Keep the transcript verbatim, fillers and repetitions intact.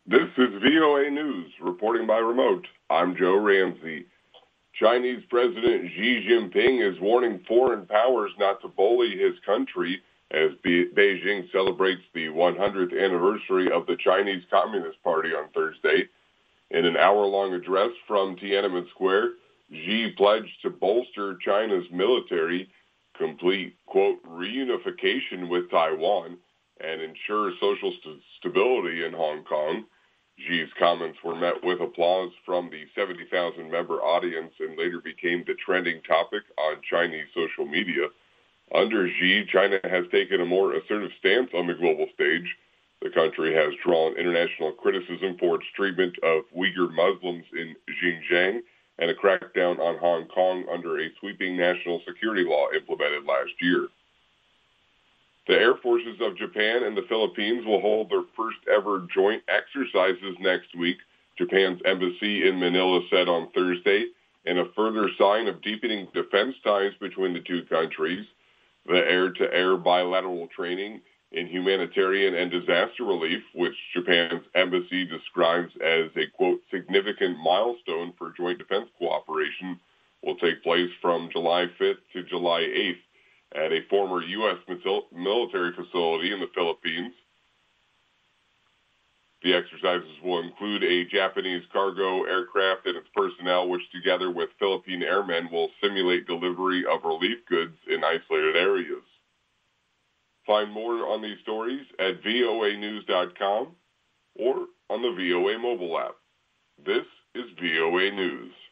This is V O A News, reporting by remote. I'm Joe Ramsey. Chinese President Xi Jinping is warning foreign powers not to bully his country as Be- Beijing celebrates the one hundredth anniversary of the Chinese Communist Party on Thursday. In an hour-long address from Tiananmen Square, Xi pledged to bolster China's military, complete, quote, reunification with Taiwan, and ensure social st- stability in Hong Kong. Xi's comments were met with applause from the seventy thousand member audience and later became the trending topic on Chinese social media. Under Xi, China has taken a more assertive stance on the global stage. The country has drawn international criticism for its treatment of Uyghur Muslims in Xinjiang and a crackdown on Hong Kong under a sweeping national security law implemented last year. The Air Forces of Japan and the Philippines will hold their first ever joint exercises next week, Japan's embassy in Manila said on Thursday, in a further sign of deepening defense ties between the two countries. The air-to-air bilateral training in humanitarian and disaster relief, which Japan's embassy describes as a, quote, significant milestone for joint defense cooperation, will take place from July fifth to July eighth. At a former U S military facility in the Philippines. The exercises will include a Japanese cargo aircraft and its personnel, which together with Philippine airmen will simulate delivery of relief goods in isolated areas. Find more on these stories at V O A news dot com or on the V O A mobile app. This is V O A News.